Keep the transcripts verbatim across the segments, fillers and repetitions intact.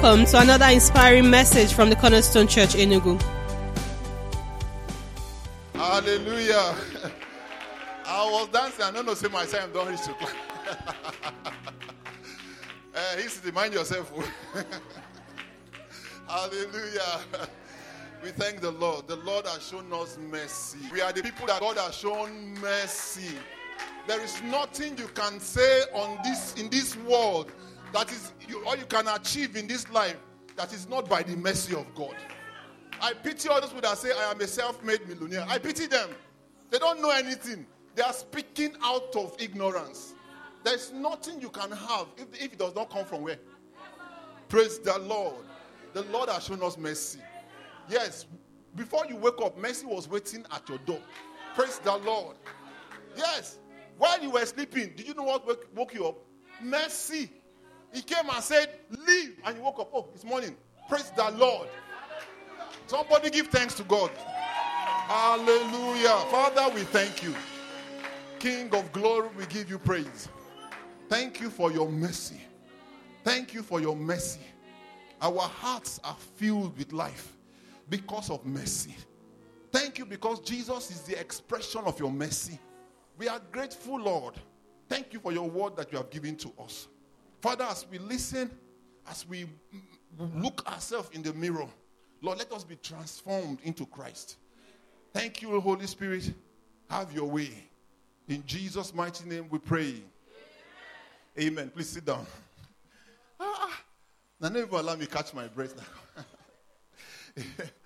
Welcome to another inspiring message from the Cornerstone Church Enugu. Hallelujah. I was dancing. I don't know, say myself, don't reach to clap. uh, he said, mind yourself. Hallelujah. We thank the Lord. The Lord has shown us mercy. We are the people that God has shown mercy. There is nothing you can say on this in this world that is you, all you can achieve in this life that is not by the mercy of God. I pity all those people that say I am a self-made millionaire. I pity them. They don't know anything. They are speaking out of ignorance. There is nothing you can have if, if it does not come from where? Praise the Lord. The Lord has shown us mercy. Yes, before you wake up, mercy was waiting at your door. Praise the Lord. Yes, while you were sleeping, did you know what woke, woke you up? Mercy. He came and said, leave, and you woke up. Oh, it's morning. Praise the Lord. Somebody give thanks to God. Hallelujah. Father, we thank you. King of glory, we give you praise. Thank you for your mercy. Thank you for your mercy. Our hearts are filled with life because of mercy. Thank you because Jesus is the expression of your mercy. We are grateful, Lord. Thank you for your word that you have given to us. Father, as we listen, as we look ourselves in the mirror, Lord, let us be transformed into Christ. Thank you, Holy Spirit. Have your way. In Jesus' mighty name we pray. Amen. Amen. Please sit down. Ah, now never allow me catch my breath now.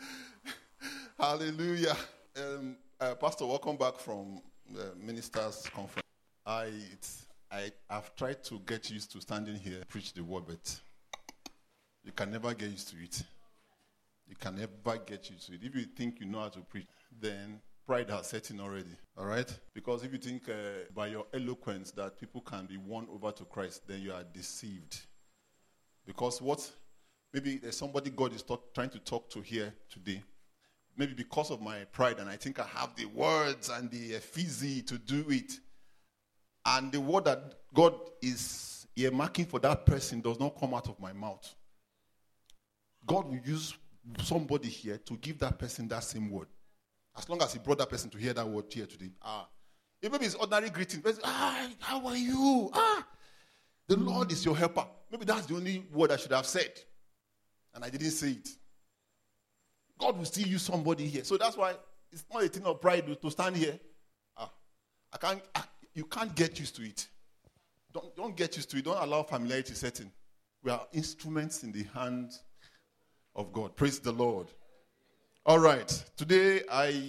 Hallelujah. Um, uh, Pastor, welcome back from the ministers' conference. I, it's, I have tried to get used to standing here, preach the word, but you can never get used to it. You can never get used to it. If you think you know how to preach, then pride has set in already. All right? Because if you think uh, by your eloquence that people can be won over to Christ, then you are deceived. Because what, maybe there's somebody God is talk, trying to talk to here today. Maybe because of my pride, and I think I have the words and the physi to do it. And the word that God is earmarking for that person does not come out of my mouth. God will use somebody here to give that person that same word. As long as he brought that person to hear that word here today. Ah, if maybe it's ordinary greeting. Ah, how are you? Ah, the Lord is your helper. Maybe that's the only word I should have said. And I didn't say it. God will still use somebody here. So that's why it's not a thing of pride to stand here. Ah, I can't, I, you can't get used to it. Don't, don't get used to it. Don't allow familiarity setting. We are instruments in the hands of God. Praise the Lord. All right. Today I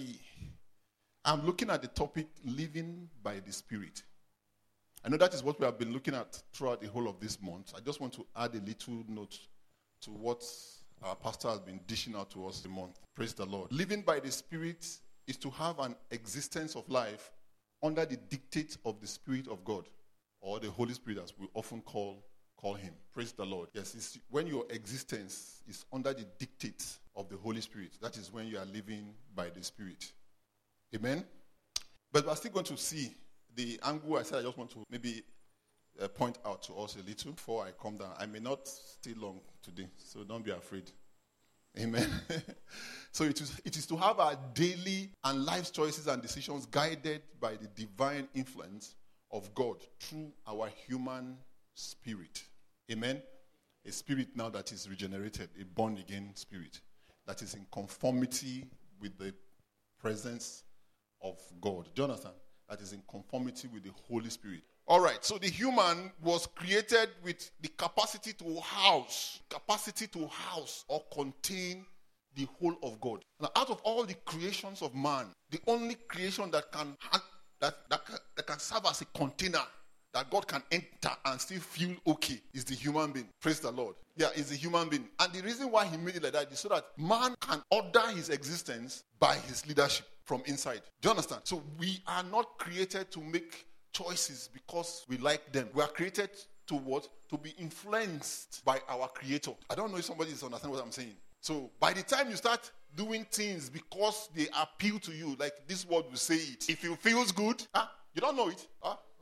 am looking at the topic living by the Spirit. I know that is what we have been looking at throughout the whole of this month. I just want to add a little note to what our pastor has been dishing out to us the month. Praise the Lord. Living by the Spirit is to have an existence of life under the dictate of the Spirit of God, or the Holy Spirit as we often call Call him. Praise the Lord. Yes, it's when your existence is under the dictate of the Holy Spirit. That is when you are living by the Spirit. Amen? But we're still going to see the angle I said I just want to maybe uh, point out to us a little before I come down. I may not stay long today, so don't be afraid. Amen? So it is, it is to have our daily and life choices and decisions guided by the divine influence of God through our human spirit. Amen. A spirit now that is regenerated, a born-again spirit that is in conformity with the presence of God. Do you understand? That is in conformity with the Holy Spirit. All right, so the human was created with the capacity to house, capacity to house or contain the whole of God. Now, out of all the creations of man, the only creation that can that, that, can, that can serve as a container that God can enter and still feel okay is the human being. Praise the Lord. Yeah, it's the human being. And the reason why he made it like that is so that man can order his existence by his leadership from inside. Do you understand? So we are not created to make choices because we like them. We are created to what? To be influenced by our Creator. I don't know if somebody is understanding what I'm saying. So by the time you start doing things because they appeal to you, like this word will say it, if it feels good, huh? You don't know it. Huh?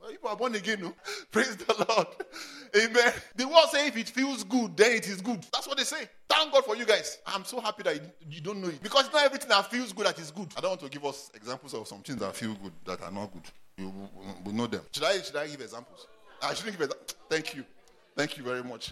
You are born again, no? Praise the Lord. Amen. The word say if it feels good, then it is good. That's what they say. Thank God for you guys. I'm so happy that you don't know it. Because it's not everything that feels good that is good. I don't want to give us examples of some things that feel good that are not good. You will know them. Should I, should I give examples? I shouldn't give examples. Thank you. Thank you very much.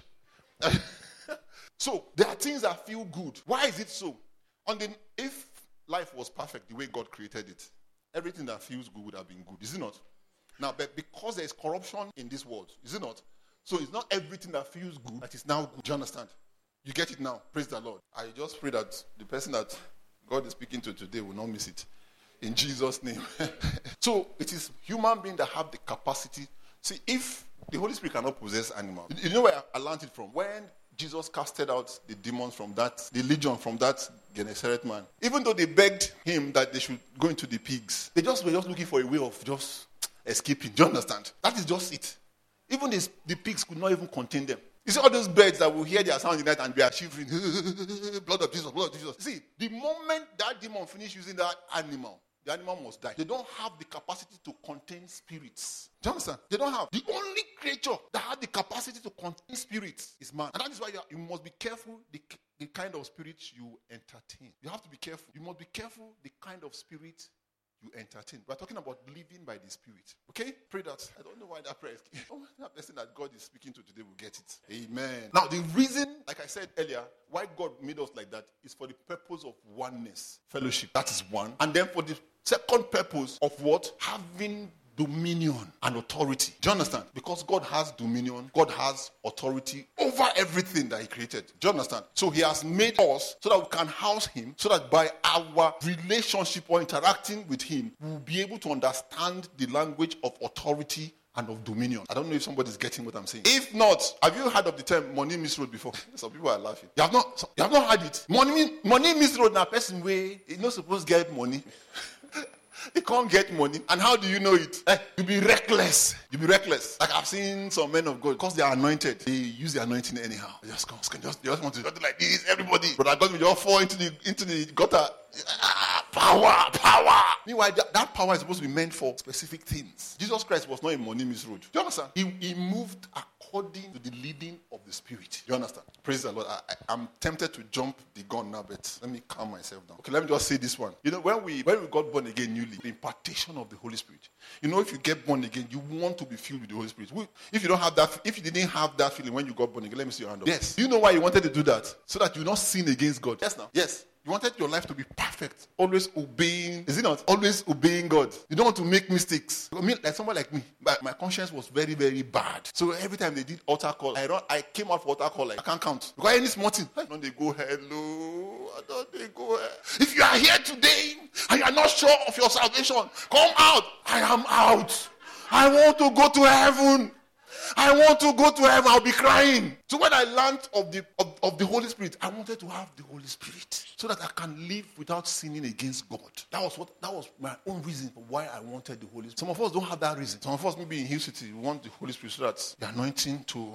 So, there are things that feel good. Why is it so? On the, if life was perfect the way God created it, everything that feels good would have been good. Is it not? Now, but because there is corruption in this world, is it not? So it's not everything that feels good that is now good. Do you understand? You get it now. Praise the Lord. I just pray that the person that God is speaking to today will not miss it. In Jesus' name. So it is human beings that have the capacity. See, if the Holy Spirit cannot possess animals, you know where I learned it from? When Jesus casted out the demons from that, the legion from that Gennesaret man. Even though they begged him that they should go into the pigs, they just were just looking for a way of just escaping. Do you understand? That is just it. Even this, the pigs could not even contain them. You see all those birds that will hear their sound in the night and they are shivering. Blood of Jesus, blood of Jesus. See, the moment that demon finished using that animal, the animal must die. They don't have the capacity to contain spirits. Do you understand? They don't have. The only creature that has the capacity to contain spirits is man. And that is why you, are, you must be careful the, the kind of spirits you entertain. You have to be careful. You must be careful the kind of spirit you entertain. We're talking about living by the Spirit. Okay? Pray that. I don't know why that prayer is. Oh, that person that God is speaking to today will get it. Amen. Now, the reason, like I said earlier, why God made us like that is for the purpose of oneness, fellowship. That is one. And then for the second purpose of what? Having dominion and authority. Do you understand? Because God has dominion, God has authority over everything that he created. Do you understand? So he has made us so that we can house him, so that by our relationship or interacting with him, we'll be able to understand the language of authority and of dominion. I don't know if somebody's getting what I'm saying. If not, have you heard of the term money misroad before? Some people are laughing. You have not, you have not heard it. Money, money misroad na person way, you're not supposed to get money. They can't get money. And how do you know it? Eh, you be reckless. You be reckless. Like I've seen some men of God, because they are anointed, they use the anointing anyhow. They just come, just, they just want to do like this, everybody. But I God will just fall into the into the gutter. Ah, power, power. Meanwhile, that, that power is supposed to be meant for specific things. Jesus Christ was not a money misroad. Do you understand? He, he moved according to the leading of the Spirit. Do you understand? Praise the Lord. I, I, I'm tempted to jump the gun now, but let me calm myself down. Okay, let me just say this one. You know, when we when we got born again newly, the impartation of the Holy Spirit. You know, if you get born again, you want to be filled with the Holy Spirit. If you don't have that, if you didn't have that feeling when you got born again, let me see your hand up. Yes. Do you know why you wanted to do that? So that you not sin against God. Yes, now. Yes. You wanted your life to be perfect, always obeying. Is it not? Always obeying God. You don't want to make mistakes. I mean, like someone like me, my, my conscience was very, very bad. So every time they did altar call, I run, I came out for altar call like I can't count. Because any small thing, I don't they go hello, I don't they go hello. If you are here today and you are not sure of your salvation, come out. I am out. I want to go to heaven. I want to go to heaven. I'll be crying. So when I learned of the of, of the Holy Spirit, I wanted to have the Holy Spirit so that I can live without sinning against God. That was what that was my own reason for why I wanted the Holy Spirit. Some of us don't have that reason. Some of us maybe in Hill City we want the Holy Spirit so that the anointing to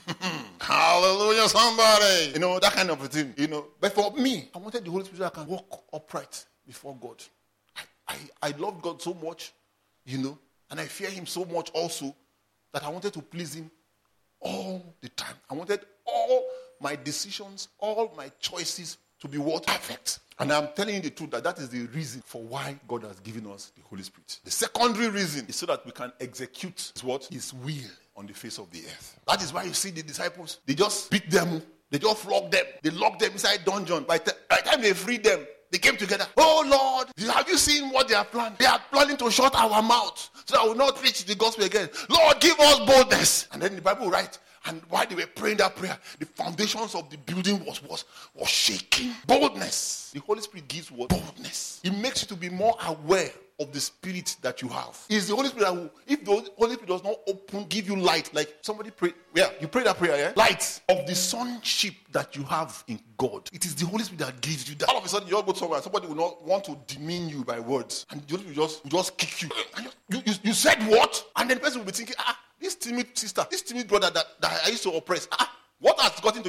hallelujah somebody. You know, that kind of a thing. You know. But for me, I wanted the Holy Spirit so I can walk upright before God. I, I, I love God so much, you know, and I fear him so much also, that I wanted to please him all the time. I wanted all my decisions, all my choices to be what? Perfect. And I'm telling you the truth that that is the reason for why God has given us the Holy Spirit. The secondary reason is so that we can execute what? His will on the face of the earth. That is why you see the disciples, they just beat them, they just flog them, they lock them inside dungeon. By the time they freed them, they came together. Oh Lord, have you seen what they are planning? They are planning to shut our mouth so that we will not preach the gospel again. Lord, give us boldness. And then the Bible writes, and while they were praying that prayer, the foundations of the building was, was, was shaking. Boldness. The Holy Spirit gives what? Boldness. It makes you to be more aware of the spirit that you have. It's the Holy Spirit that will, if the Holy Spirit does not open, give you light, like somebody pray, yeah, you pray that prayer, yeah? Light of the sonship that you have in God. It is the Holy Spirit that gives you that. All of a sudden, you all go somewhere and somebody will not want to demean you by words. And the Holy Spirit will just, will just kick you. And you, you. You said what? And then the person will be thinking, ah, this timid sister, this timid brother that, that I used to oppress, ah, what has gotten to you?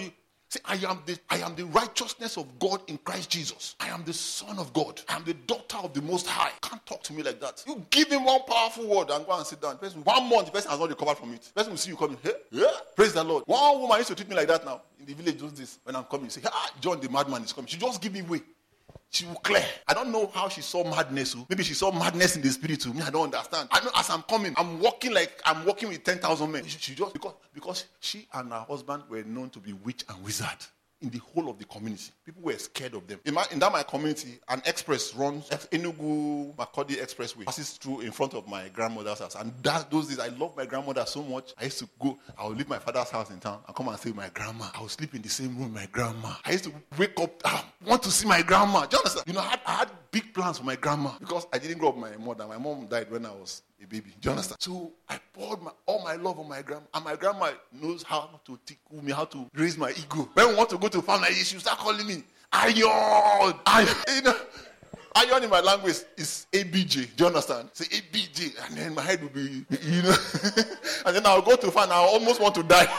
Say, I am the I am the righteousness of God in Christ Jesus. I am the Son of God. I am the daughter of the Most High. Can't talk to me like that. You give him one powerful word and go and sit down. The person, one month, the person has not recovered from it. The person will see you coming. Hey, yeah, praise the Lord. One woman used to treat me like that now. In the village does this. When I'm coming, you say, ah, John the madman is coming. She just give me way. She will clear. I don't know how she saw madness. Maybe she saw madness in the spirit too. Me, I don't understand. I know as I'm coming, I'm walking like I'm walking with ten thousand men. She, she just because because she and her husband were known to be witch and wizard in the whole of the community. People were scared of them. In, my, in that my community, an express runs, Enugu Makurdi Expressway passes through in front of my grandmother's house. And that, those days, I love my grandmother so much. I used to go, I would leave my father's house in town and come and stay with my grandma. I would sleep in the same room with my grandma. I used to wake up, ah, want to see my grandma. Do you understand? You know, I had, I had big plans for my grandma because I didn't grow up with my mother. My mom died when I was a baby. Do you understand? So I poured my, all my love on my grandma. And my grandma knows how to tickle me, how to raise my ego. When we want to go to family, she will start calling me, Iron! Iron! You know, Iron in my language is A B J. Do you understand? Say A B J. And then my head will be, you know. And then I'll go to family, I almost want to die.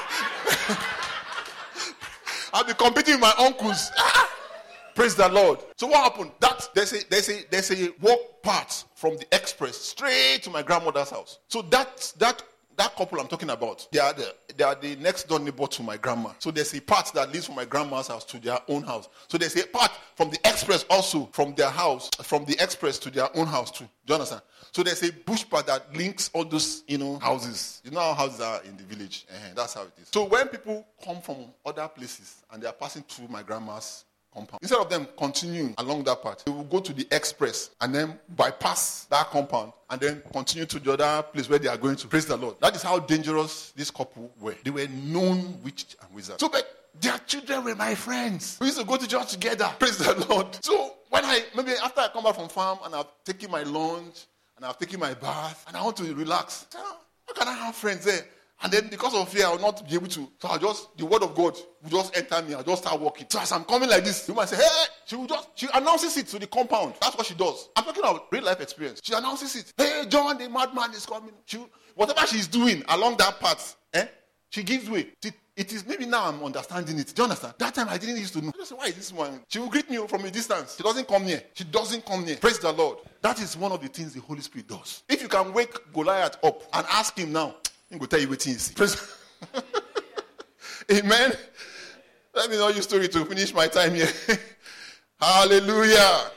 I'll be competing with my uncles. Praise the Lord. So what happened? That there's a there's a there's a walk path from the express straight to my grandmother's house. So that that that couple I'm talking about, they are the they are the next door neighbor to my grandma. So there's a path that leads from my grandma's house to their own house. So there's a path from the express also from their house, from the express to their own house too. Do you understand? So there's a bush path that links all those, you know, houses. You know how houses are in the village. Uh-huh, that's how it is. So when people come from other places and they are passing through my grandma's compound, instead of them continuing along that path, they will go to the express and then bypass that compound and then continue to the other place where they are going to. Praise the Lord. That is how dangerous this couple were. They were known witches and wizards. So but their children were my friends. We used to go to church together. Praise the Lord. So when I, maybe after I come back from farm and I've taken my lunch and I've taken my bath and I want to relax, how can I have friends there? And then because of fear, I will not be able to. So I'll just, the word of God will just enter me. I'll just start walking. So as I'm coming like this, you might say, hey, she will just, she announces it to the compound. That's what she does. I'm talking about real life experience. She announces it. Hey, John, the madman is coming. She, whatever she's doing along that path, eh, she gives way. It, it is, maybe now I'm understanding it. Do you understand? That time I didn't used to know. I just say, why is this one? She will greet me from a distance. She doesn't come near. She doesn't come near. Praise the Lord. That is one of the things the Holy Spirit does. If you can wake Goliath up and ask him now, he will tell you what he is. Praise Amen. Let me know your story to finish my time here. Hallelujah. Amen.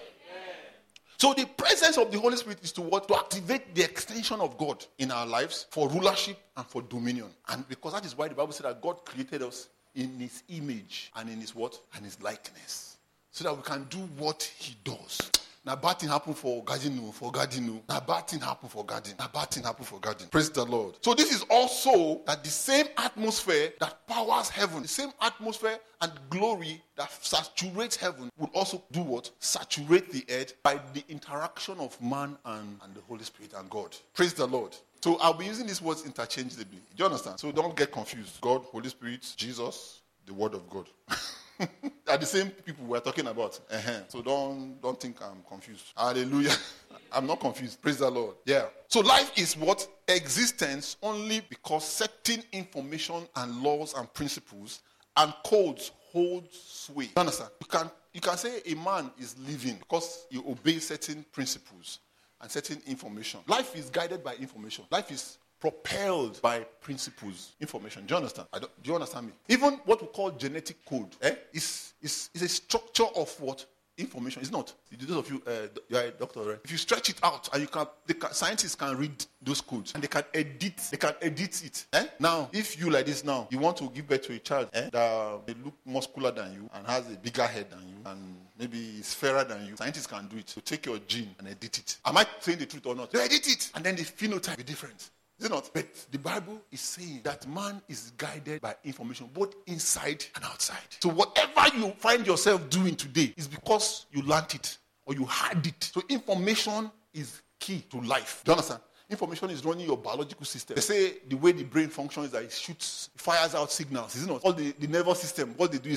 So the presence of the Holy Spirit is to what? To activate the extension of God in our lives for rulership and for dominion. And because that is why the Bible said that God created us in his image and in his what? And his likeness. So that we can do what he does. Now bad thing happen for garden, for garden. Now bad thing happen for garden. Now bad thing happen for garden. Praise the Lord. So this is also that the same atmosphere that powers heaven, the same atmosphere and glory that saturates heaven will also do what? Saturate the earth by the interaction of man and, and the Holy Spirit and God. Praise the Lord. So I'll be using these words interchangeably. Do you understand? So don't get confused. God, Holy Spirit, Jesus, the Word of God. Are the same people we're talking about. Uh-huh. So don't don't think I'm confused. Hallelujah. I'm not confused. Praise the Lord. Yeah. So life is what? Existence only because certain information and laws and principles and codes hold sway. You understand? You can you can say a man is living because he obeys certain principles and certain information. Life is guided by information. Life is propelled by principles, information. Do you understand? I don't, do you understand me? Even what we call genetic code eh, is, is, is a structure of what? Information. It's not. Those of you, uh, you are a doctor, right? If you stretch it out, and you can, they can, scientists can read those codes, and they can edit. They can edit it. Eh? Now, if you like this now, you want to give birth to a child eh, that may look muscular than you and has a bigger head than you, and maybe is fairer than you, scientists can do it. So take your gene and edit it. Am I saying the truth or not? They edit it, and then the phenotype is different. Is it not? But the Bible is saying that man is guided by information, both inside and outside. So whatever you find yourself doing today is because you learned it or you had it. So information is key to life. Do you understand? Information is running your biological system. They say the way the brain functions is that it shoots, it fires out signals. Isn't it? All the, the nervous system, what they do is to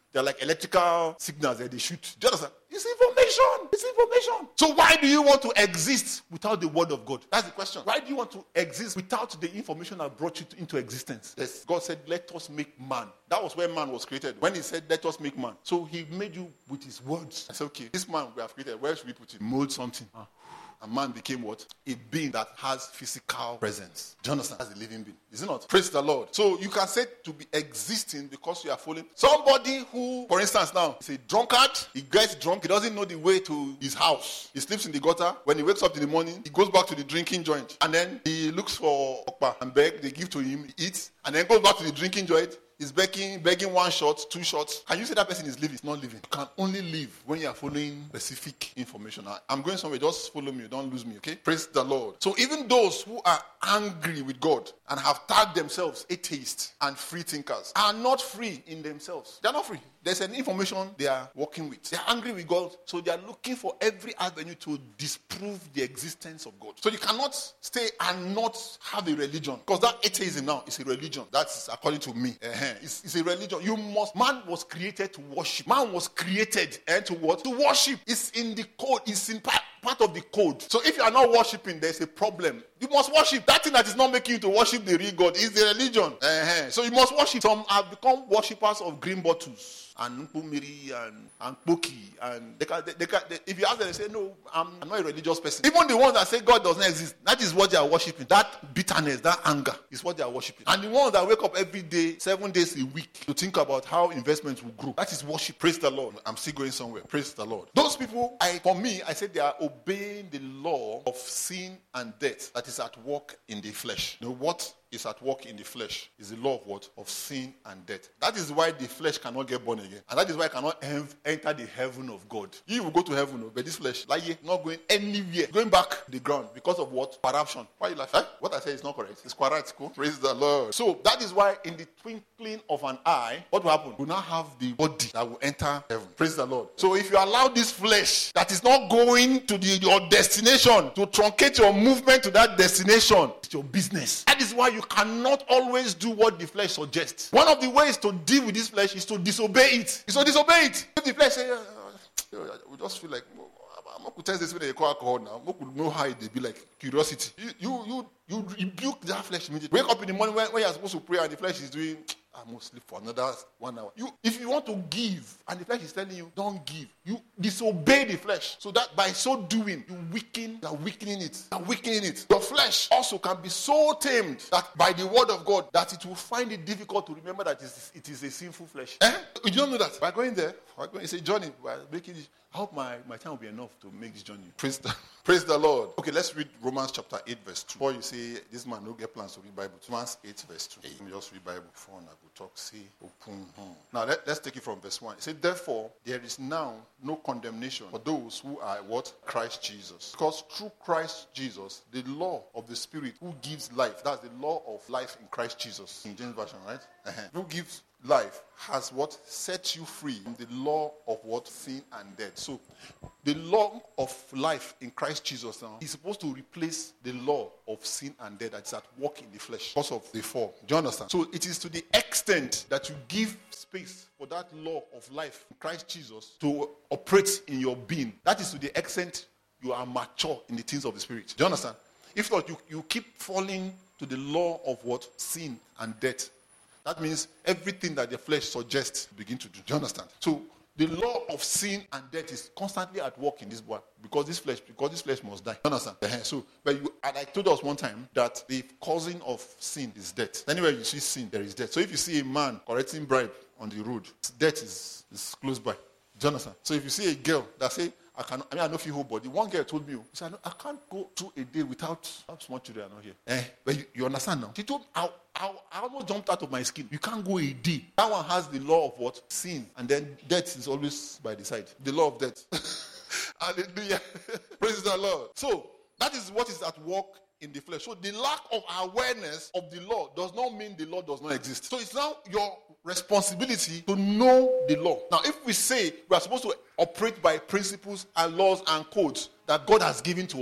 They're like electrical signals that they shoot. Do you understand? It's information. It's information. So why do you want to exist without the word of God? That's the question. Why do you want to exist without the information that brought you to, into existence? Yes. God said, let us make man. That was when man was created. When he said, let us make man. So he made you with his words. I said, okay, this man we have created, where should we put it? Mold something. Ah. And man became what? A being that has physical presence. Do you understand? As a living being. Is it not? Praise the Lord. So you can say to be existing because you are following somebody who, for instance now, is a drunkard. He gets drunk. He doesn't know the way to his house. He sleeps in the gutter. When he wakes up in the morning, he goes back to the drinking joint. And then he looks for okpa and beg. They give to him. He eats. And then goes back to the drinking joint. He's begging, begging one shot, two shots. Can you say that person is living? It's not living. You can only live when you are following specific information. I'm going somewhere. Just follow me. Don't lose me, okay? Praise the Lord. So even those who are angry with God and have tagged themselves atheists and free thinkers are not free in themselves. They're not free. There's an information they are working with. They're angry with God, so they are looking for every avenue to disprove the existence of God. So you cannot stay and not have a religion. Because that atheism now is a religion. That's according to me. Uh-huh. It's, it's a religion. You must, man was created to worship. Man was created and to what? To worship. It's in the code. It's in part, part of the code. So if you are not worshiping, there's a problem. You must worship. That thing that is not making you to worship the real God is the religion. Uh-huh. So you must worship. Some have become worshippers of green bottles. And Mpumiri and, and Poki. And they can, they, they can, they, if you ask them, they say, no, I'm, I'm not a religious person. Even the ones that say God does not exist, that is what they are worshiping. That bitterness, that anger is what they are worshiping. And the ones that wake up every day, seven days a week, to think about how investments will grow, that is worship. Praise the Lord. I'm still going somewhere. Praise the Lord. Those people, I, for me, I said they are obeying the law of sin and death that is at work in the flesh. You know what is at work in the flesh is the law of what? Of sin and death. That is why the flesh cannot get born again. And that is why it cannot ev- enter the heaven of God. You will go to heaven, but this flesh, like not going anywhere. Going back to the ground because of what? Corruption. Why you laugh? Eh? What I say is not correct. It's correct. Cool. Praise the Lord. So that is why in the twinkling of an eye, what will happen? You now have the body that will enter heaven. Praise the Lord. So if you allow this flesh that is not going to the, your destination to truncate your movement to that destination, it's your business. That is why you You cannot always do what the flesh suggests. One of the ways to deal with this flesh is to disobey it. Is to disobey it. If the flesh says, uh, we just feel like, I'm not going to test this when they call alcohol now. We could know how it be like curiosity. You, you, you, you rebuke that flesh immediately. Wake up in the morning when, when you're supposed to pray and the flesh is doing, I must sleep for another one hour. You, if you want to give and the flesh is telling you, don't give, you disobey the flesh. So that by so doing, you weaken, you're weakening it. You're weakening it. Your flesh also can be so tamed that by the word of God, that it will find it difficult to remember that it is, it is a sinful flesh. Eh? You don't know that. By going there, by going, it's a journey. By making it, I hope my, my time will be enough to make this journey. Praise the, praise the Lord. Okay, let's read Romans chapter eight, verse two. Before you say, this man no get plans to read Bible. Romans eight, verse two. Let me just read Bible before I go talk. See, open. Hmm. Now, let, let's take it from verse one. It said, therefore, there is now no condemnation for those who are what? Christ Jesus. Because through Christ Jesus, the law of the Spirit who gives life, that's the law of life in Christ Jesus. In James Version, right? Uh-huh. Who gives life has what? Set you free from the law of what? Sin and death. So the law of life in Christ Jesus now is supposed to replace the law of sin and death that is at work in the flesh because of the fall. Do you understand? So it is to the extent that you give space for that law of life in Christ Jesus to operate in your being. That is to the extent you are mature in the things of the Spirit. Do you understand? If not, you, you keep falling to the law of what? Sin and death. That means everything that the flesh suggests begin to do. Do you understand? So the law of sin and death is constantly at work in this world because this flesh, because this flesh must die. You understand? So, but you, and I told us one time that the causing of sin is death. Anywhere you see sin, there is death. So if you see a man collecting bribe on the road, death is, is close by. Do you understand? So if you see a girl that say, I can. I mean, I know feel whole body. One girl told me, she said, I can't go through a day without how small children are not here. Eh? But you, you understand now? She told me, I, I, I almost jumped out of my skin. You can't go a day. That one has the law of what? Sin. And then death is always by the side. The law of death. Hallelujah. Praise the Lord. So, that is what is at work in the flesh. So the lack of awareness of the law does not mean the law does not exist. So it's now your responsibility to know the law. Now, if we say we are supposed to operate by principles and laws and codes that God has given to us,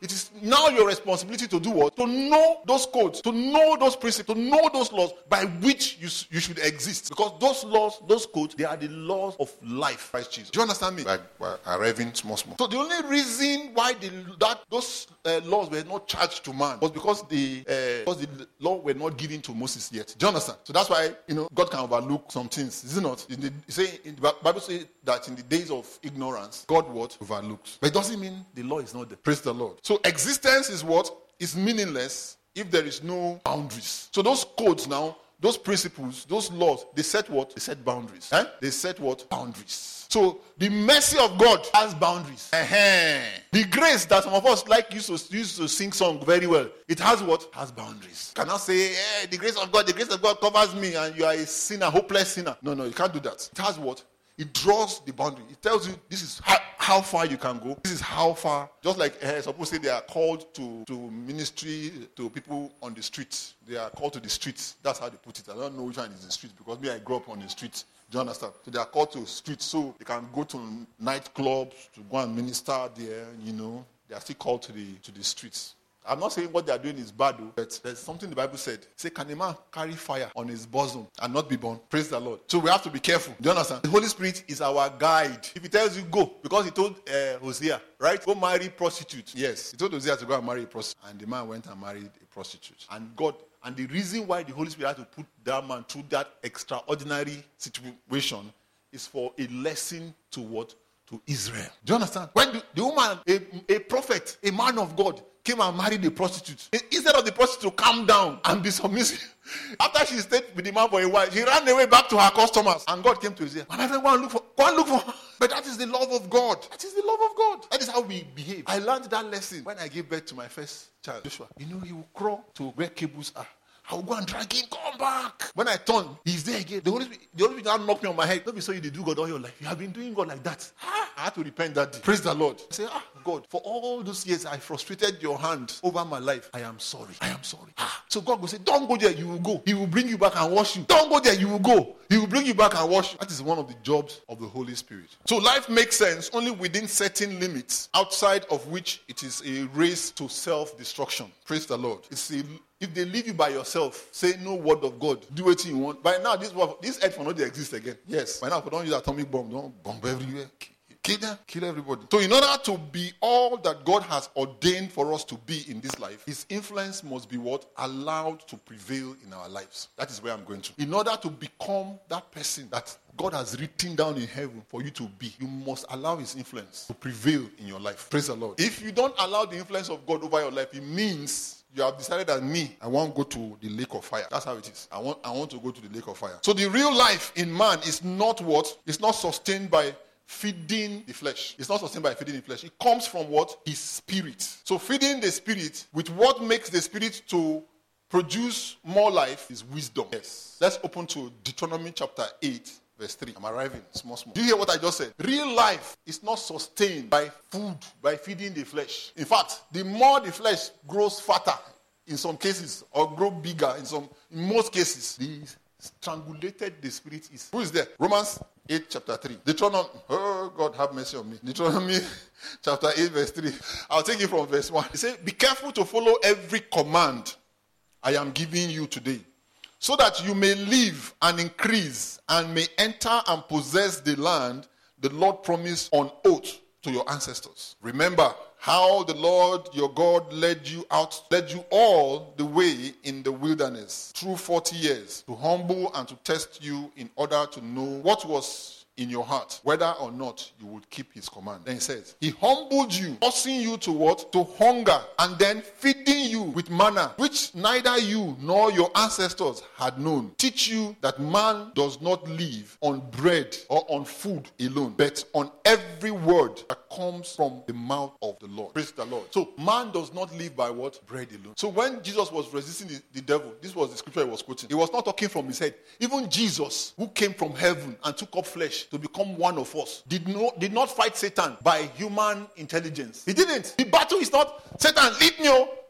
it is now your responsibility to do what? To know those codes, to know those principles, to know those laws by which you, you should exist. Because those laws, those codes, they are the laws of life, Christ Jesus. Do you understand me? Like, well, arriving small, small. So the only reason why the, that those uh, laws were not charged to man was because the, uh, because the law were not given to Moses yet. Do you understand? So that's why, you know, God can overlook some things. Is it not? In the, say, in the Bible says that in the days of ignorance, God what? Overlooks. But it doesn't mean the law is not there. Praise the Lord. So existence is what? Is meaningless if there is no boundaries. So those codes now, those principles, those laws, they set what? They set boundaries. Eh? They set what? Boundaries. So the mercy of God has boundaries. Uh-huh. The grace that some of us like used to, used to sing song very well, it has what? Has boundaries. You cannot say, hey, the grace of God, the grace of God covers me and you are a sinner, hopeless sinner. No, no, you can't do that. It has what? It draws the boundary. It tells you this is how, how far you can go. This is how far. Just like uh, suppose say they are called to, to ministry to people on the streets. They are called to the streets. That's how they put it. I don't know which one is the street because me, I grew up on the streets. Do you understand? So they are called to streets so they can go to nightclubs to go and minister there. You know, they are still called to the to the streets. I'm not saying what they are doing is bad, though, but there's something the Bible said. Say, can a man carry fire on his bosom and not be born? Praise the Lord. So we have to be careful. Do you understand? The Holy Spirit is our guide. If he tells you go, because he told uh, Hosea, right? Go marry prostitute. Yes, he told Hosea to go and marry a prostitute. And the man went and married a prostitute. And God, and the reason why the Holy Spirit had to put that man through that extraordinary situation is for a lesson to what? To Israel. Do you understand? When the, the woman, a, a prophet, a man of God, came and married a prostitute. Instead of the prostitute to calm down and be submissive, after she stayed with the man for a while, she ran away back to her customers. And God came to Israel. My friend, go and look for, go and look for her. But that is the love of God. That is the love of God. That is how we behave. I learned that lesson when I gave birth to my first child, Joshua. You know, he will crawl to where cables are. I will go and drag him, come back. When I turn, he's there again. The Holy Spirit, the Holy Spirit knocked me on my head. Don't be so you do God all your life. You have been doing God like that. Ah, I had to repent that day. Praise the Lord. I say, ah, God, for all those years I frustrated your hand over my life. I am sorry. I am sorry. Ah. So God will say, don't go there, you will go. He will bring you back and wash you. Don't go there, you will go. He will bring you back and wash you. That is one of the jobs of the Holy Spirit. So life makes sense only within certain limits, outside of which it is a race to self-destruction. Praise the Lord. It's a If they leave you by yourself, say no word of God, do what you want. By now, this this earth will not exist again. Yes. By now, if you don't use atomic bomb, don't bomb everywhere. Kill them, kill everybody. So in order to be all that God has ordained for us to be in this life, his influence must be what? Allowed to prevail in our lives. That is where I'm going to. In order to become that person that God has written down in heaven for you to be, you must allow his influence to prevail in your life. Praise the Lord. If you don't allow the influence of God over your life, it means you have decided that me, I want to go to the lake of fire. That's how it is. I want, I want to go to the lake of fire. So the real life in man is not what? It's not sustained by feeding the flesh. It's not sustained by feeding the flesh. It comes from what? His spirit. So feeding the spirit with what makes the spirit to produce more life is wisdom. Yes. Let's open to Deuteronomy chapter eight. Verse three. I'm arriving. Small, small. Do you hear what I just said? Real life is not sustained by food, by feeding the flesh. In fact, the more the flesh grows fatter, in some cases, or grow bigger, in some, in most cases, the strangulated the spirit is. Who is there? Romans eight, chapter three. Deuteronomy. Oh, God, have mercy on me. Deuteronomy chapter eight, verse three. I'll take it from verse one. He said, be careful to follow every command I am giving you today, so that you may live and increase and may enter and possess the land the Lord promised on oath to your ancestors. Remember how the Lord your God led you out, led you all the way in the wilderness through forty years to humble and to test you in order to know what was in your heart, whether or not you would keep his command. Then he says, he humbled you, forcing you to what? To hunger, and then feeding you with manna, which neither you nor your ancestors had known. Teach you that man does not live on bread or on food alone, but on every word that comes from the mouth of the Lord. Praise the Lord. So man does not live by what? Bread alone. So when Jesus was resisting the, the devil, this was the scripture he was quoting. He was not talking from his head. Even Jesus, who came from heaven and took up flesh to become one of us, did not, did not fight Satan by human intelligence. He didn't. The battle is not, Satan, lead me.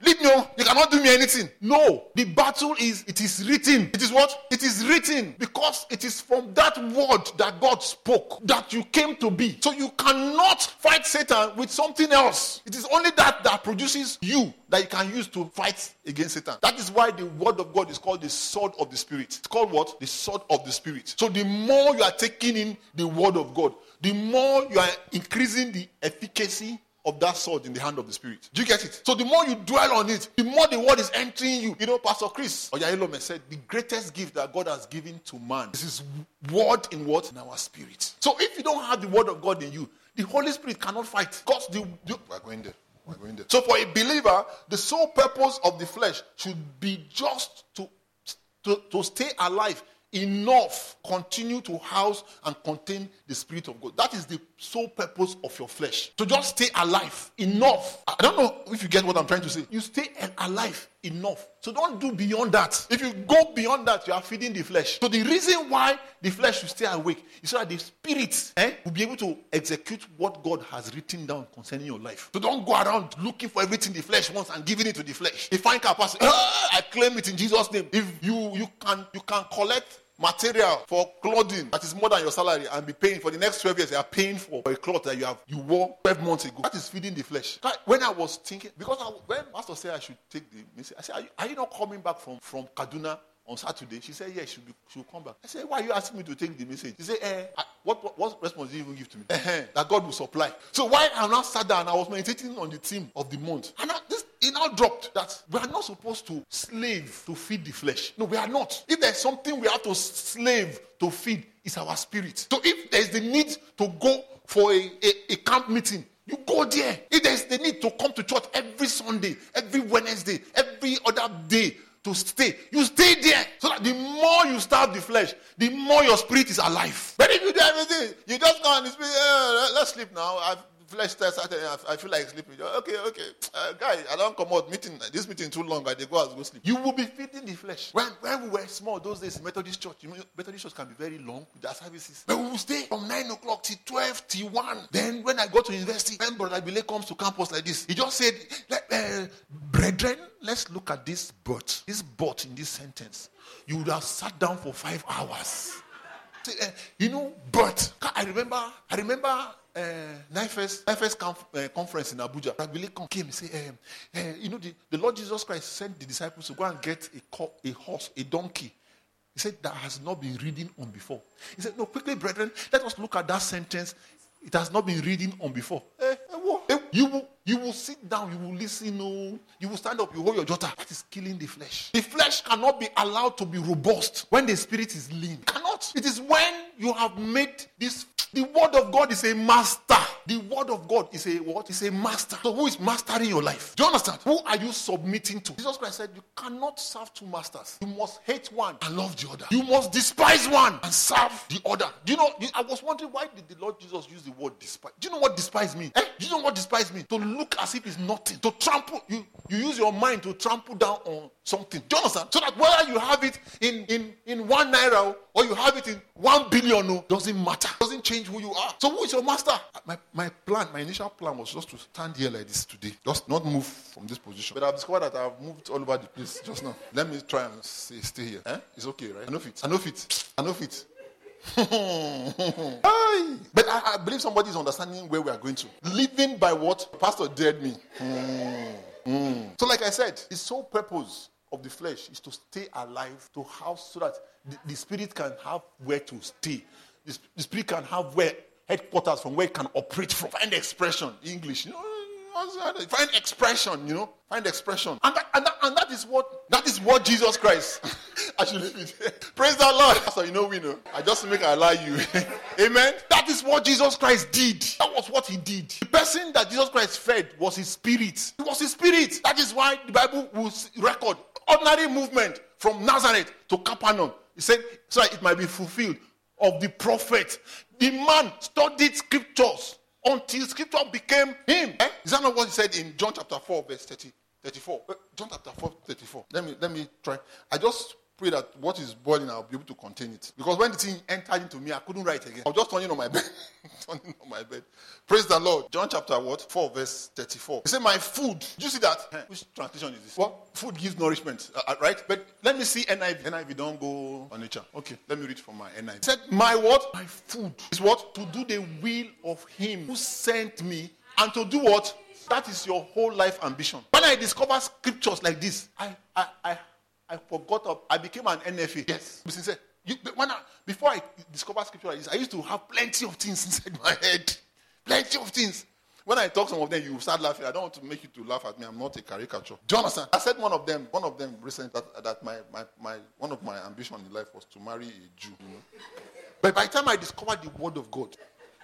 leave me, oh, you cannot do me anything. No, the battle is, it is written. It is what? It is written, because it is from that word that God spoke that you came to be. So you cannot fight Satan with something else. It is only that that produces you that you can use to fight against Satan. That is why the word of God is called the sword of the Spirit. It's called what? The sword of the Spirit. So the more you are taking in the word of God, the more you are increasing the efficacy of that sword in the hand of the Spirit. Do you get it? So the more you dwell on it, the more the word is entering you. You know, Pastor Chris Oyailome said, the greatest gift that God has given to man is his word in what? In our spirit. So if you don't have the word of God in you, the Holy Spirit cannot fight. Because the, the we're going there. We're going there. So for a believer, the sole purpose of the flesh should be just to, to, to stay alive enough, continue to house and contain the Spirit of God. That is the sole purpose of your flesh. To just stay alive enough. I don't know if you get what I'm trying to say. You stay alive enough. So don't do beyond that. If you go beyond that, you are feeding the flesh. So the reason why the flesh should stay awake is so that the Spirit eh, will be able to execute what God has written down concerning your life. So don't go around looking for everything the flesh wants and giving it to the flesh. If I can pass, ah, I claim it in Jesus' name. If you you can you can collect material for clothing that is more than your salary and be paying for the next twelve years, you are paying for a cloth that you have you wore twelve months ago. That is feeding the flesh. When I was thinking, because I, when Pastor said I should take the message, I said, are you, are you not coming back from, from Kaduna on Saturday? She said, yes, she'll, be, she'll come back. I said, why are you asking me to take the message? She said, eh, I, what, what, what response did you even give to me? Eh, that God will supply. So while I now sat down, I was meditating on the theme of the month. And I, this, it now dropped that we are not supposed to slave to feed the flesh. No, we are not. If there's something we have to slave to feed, it's our spirit. So if there's the need to go for a, a, a camp meeting, you go there. If there's the need to come to church every Sunday, every Wednesday, every other day to stay, you stay there. So that the more you starve the flesh, the more your spirit is alive. But if you do everything, you just go and the spirit, eh, let's sleep now. I've flesh starts I feel like sleeping. Okay, okay. Uh, guy, I don't come out meeting. This meeting too long. I they go out go sleep. You will be feeding the flesh. When when we were small those days, Methodist church, you know, Methodist church can be very long with their services. But we will stay from nine o'clock till twelve till one. Then when I go to university, when Brother Bile comes to campus like this, he just said, uh, "Brethren, let's look at this but. This but in this sentence. You would have sat down for five hours." Uh, you know, but I remember. I remember. Uh, Nifes, Nifes conf, uh, conference in Abuja. Rabbi came and said, um, uh, you know, the, the Lord Jesus Christ sent the disciples to go and get a, co- a horse, a donkey. He said that has not been reading on before. He said, no, quickly, brethren, let us look at that sentence. It has not been reading on before. Eh, eh, what? Eh, you will, you will sit down, you will listen, no, you will stand up, you hold your daughter. That is killing the flesh. The flesh cannot be allowed to be robust when the spirit is lean. Cannot. It is when you have made this. The word of God is a master. The word of God is a what? Is a master. So who is mastering your life? Do you understand? Who are you submitting to? Jesus Christ said you cannot serve two masters. You must hate one and love the other. You must despise one and serve the other. Do you know? I was wondering, why did the Lord Jesus use the word despise? Do you know what despise means? Eh? Do you know what despise means? To look as if it's nothing. To trample. You, you use your mind to trample down on something. Do you understand? So that whether you have it in, in, in one naira or you have it in one billion, no, doesn't matter. Doesn't change who you are. So who is your master? My, my plan, my initial plan was just to stand here like this today. Just not move from this position. But I've discovered that I've moved all over the place just now. Let me try and stay, stay here. Eh? It's okay, right? I know fit. I know fit. I know fit. But I, I believe somebody is understanding where we are going to. Living by what Pastor dared me. Mm. Mm. So like I said, the sole purpose of the flesh is to stay alive, to house, so that the, the spirit can have where to stay. The, the spirit can have where headquarters from where it can operate from. Find expression, English, you know. Find expression, you know. Find expression, and that, and that, and that is what that is what Jesus Christ. I should leave it. Praise the Lord. So you know we know. I just make I lie you. Amen. That is what Jesus Christ did. That was what he did. The person that Jesus Christ fed was his spirit. It was his spirit. That is why the Bible will record ordinary movement from Nazareth to Capernaum. He said so that it might be fulfilled of the prophet. The man studied scriptures until scripture became him. Eh? Is that not what he said in John chapter four, verse thirty, thirty-four? Uh, John chapter four, thirty-four. Let me let me try. I just pray that what is boiling, I'll be able to contain it. Because when the thing entered into me, I couldn't write again. I was just turning on my bed. turning on my bed. Praise the Lord. John chapter what? four verse thirty-four. He said, my food. Did you see that? Which translation is this? What? Food gives nourishment. Uh, right? But let me see N I V. N I V don't go on nature. Okay. Let me read from my N I V. He said, my what? My food is what? To do the will of him who sent me and to do what? That is your whole life ambition. When I discover scriptures like this, I I I, I forgot of, I became an N F A. Yes. You, when I, before I discovered scripture like this, I used to have plenty of things inside my head. Plenty of things. When I talk some of them, you start laughing. I don't want to make you to laugh at me. I'm not a caricature. Do you understand? I said one of them, one of them recent that, that my, my, my one of my ambition in life was to marry a Jew. You know? But by the time I discovered the word of God,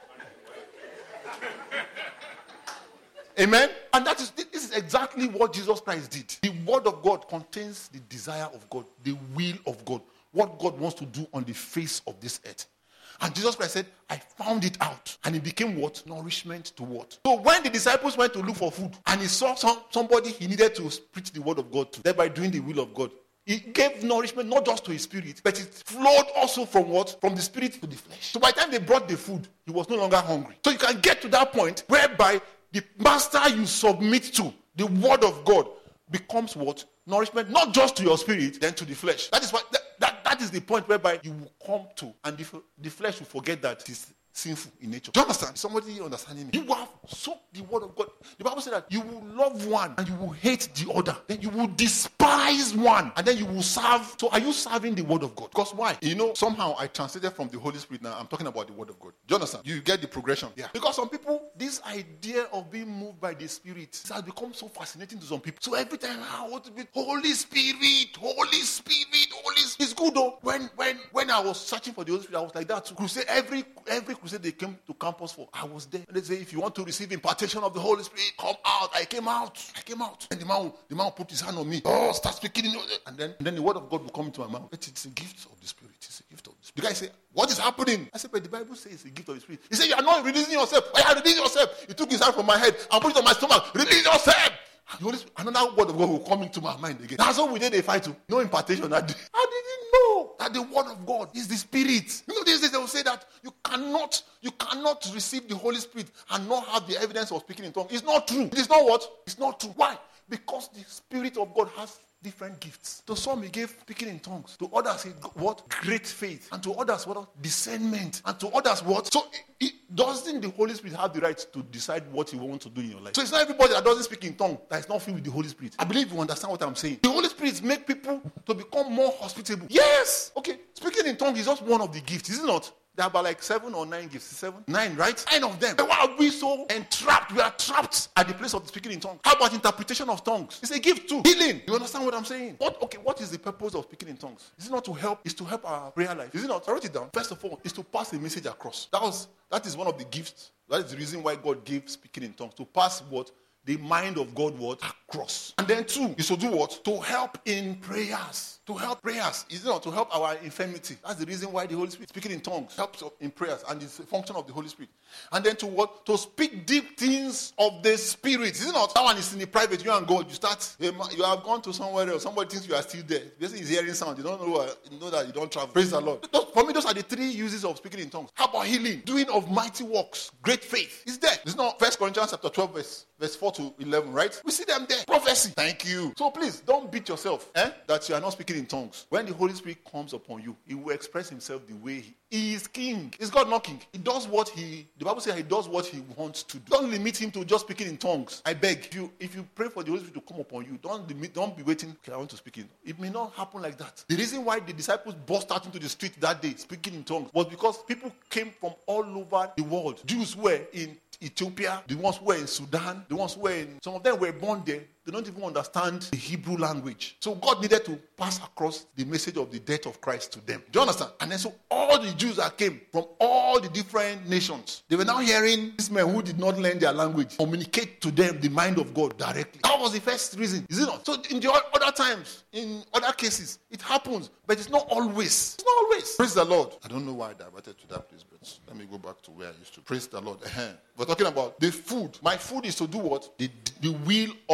amen? And that is this is exactly what Jesus Christ did. The word of God contains the desire of God, the will of God, what God wants to do on the face of this earth. And Jesus Christ said, I found it out. And it became what? Nourishment to what? So when the disciples went to look for food, and he saw some, somebody he needed to preach the word of God to, thereby doing the will of God, he gave nourishment not just to his spirit, but it flowed also from what? From the spirit to the flesh. So by the time they brought the food, he was no longer hungry. So you can get to that point whereby the master you submit to, the word of God, becomes what? Nourishment, not just to your spirit, then to the flesh. That is what that, that, that is the point whereby you will come to, and the, the flesh will forget that it is sinful in nature. Do you understand? Somebody understanding me? You have soaked the word of God. The Bible said that you will love one and you will hate the other. Then you will despise one and then you will serve. So are you serving the word of God? Because why? You know, somehow I translated from the Holy Spirit. Now I'm talking about the word of God. Do you understand? You get the progression. Yeah. Because some people, this idea of being moved by the Spirit has become so fascinating to some people. So every time I want to be Holy Spirit, Holy Spirit, Holy Spirit. It's good though. When when when I was searching for the Holy Spirit, I was like that too. Crusade, every every crusade they came to campus for, I was there. And they say, if you want to receive impartation of the Holy Spirit, come out. I came out. I came out. And the man, the man put his hand on me. Oh, start speaking. And then, and then the word of God will come into my mouth. It's a gift of the Spirit. It's a gift of the Spirit. The guy say, what is happening? I said, but the Bible says it's a gift of the Spirit. He said, you are not releasing yourself. Why are you releasing yourself? He took his hand from my head and put it on my stomach. Release yourself. Another word of God will come into my mind again. That's what we did a fight to. No impartation that day. I didn't know that the word of God is the Spirit. You know, these days they will say that you cannot, you cannot receive the Holy Spirit and not have the evidence of speaking in tongues. It's not true. It is not what? It's not true. Why? Because the Spirit of God has different gifts. To some he gave speaking in tongues. To others he what? Great faith. And to others what? Discernment. And to others what? So it, it, doesn't the Holy Spirit have the right to decide what he wants to do in your life? So it's not everybody that doesn't speak in tongues that is not filled with the Holy Spirit. I believe you understand what I'm saying. The Holy Spirit makes people to become more hospitable. Yes! Okay, speaking in tongues is just one of the gifts, is it not? There are about like seven or nine gifts. Seven? Nine, right? Nine of them. But why are we so entrapped? We are trapped at the place of speaking in tongues. How about interpretation of tongues? It's a gift too. Healing. You understand what I'm saying? What? Okay, what is the purpose of speaking in tongues? Is it not to help? It's to help our prayer life. Is it not? I wrote it down. First of all, it's to pass a message across. That was, that is one of the gifts. That is the reason why God gave speaking in tongues. To pass what? The mind of God what? Across. And then two is to do what? To help in prayers. To help prayers. Is it not? To help our infirmity. That's the reason why the Holy Spirit speaking in tongues helps in prayers, and it's a function of the Holy Spirit. And then to what? To speak deep things of the Spirit. Is it not? That one is in the private. You and God. You start. You have gone to somewhere else. Somebody thinks you are still there. This is hearing sound. You don't know. You know that you don't travel. Praise the Lord. For me, those are the three uses of speaking in tongues. How about healing? Doing of mighty works. Great faith. It's there. It's not First Corinthians chapter twelve verse. Verse four to eleven, right? We see them there. Prophecy. Thank you. So please, don't beat yourself eh, that you are not speaking in tongues. When the Holy Spirit comes upon you, he will express himself the way he, he is king. Is God not king? He does what he, the Bible says he does what he wants to do. Don't limit him to just speaking in tongues. I beg. If you, if you pray for the Holy Spirit to come upon you, don't limit, don't be waiting, okay, I want to speak in. It may not happen like that. The reason why the disciples burst out into the street that day speaking in tongues was because people came from all over the world. Jews were in Ethiopia, the ones who were in Sudan, the ones who were in, some of them were born there. They don't even understand the Hebrew language. So God needed to pass across the message of the death of Christ to them. Do you understand? And then so all the Jews that came from all the different nations, they were now hearing these men who did not learn their language communicate to them the mind of God directly. That was the first reason, is it not? So in the other times, in other cases, it happens, but it's not always. It's not always. Praise the Lord. I don't know why I diverted to that place, but let me go back to where I used to. Praise the Lord. We're talking about the food. My food is to do what? The, the will of my